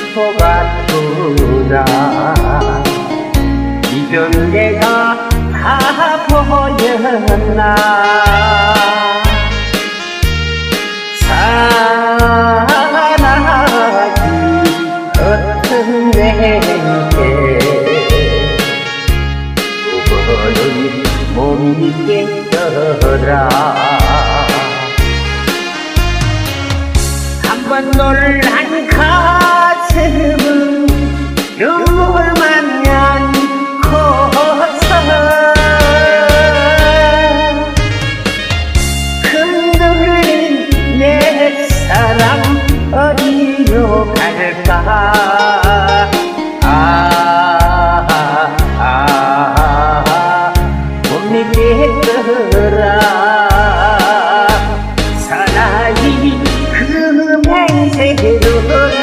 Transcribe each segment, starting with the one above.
속았구나. 이젠 내가 다 보였나. 사랑하기 어떤 내게 두 번은 못 믿겠더라. 한 번 놀란 가슴은 눈물만 안고서 흔들린 내 사랑 어디로 갈까. 못 믿겠더라. 사나이 그 맹세를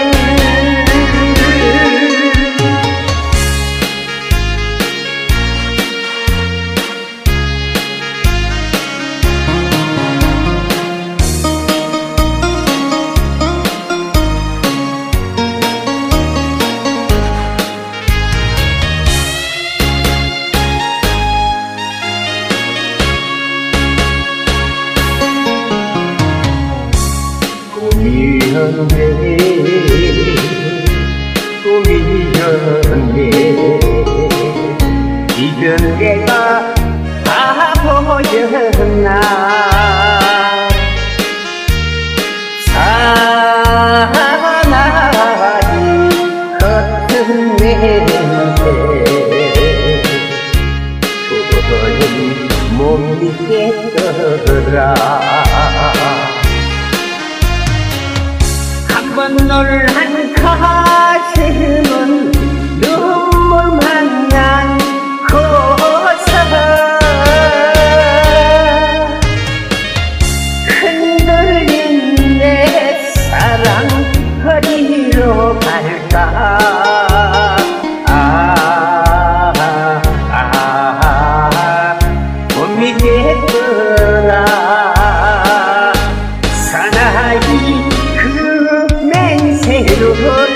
꿈이었네. 이젠 내가 바보였나. 사나이 같은 내 두 번은 못 믿겠더라. 한 번 놀란 가슴은 눈물만 안고서 흔들린 내 사랑 어디로 갈까. 못 믿겠더라. 사나이 그 맹세를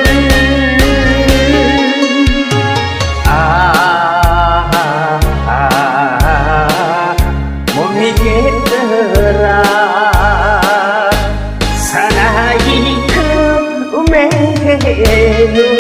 못 믿겠더라. 사나이 그 맹세를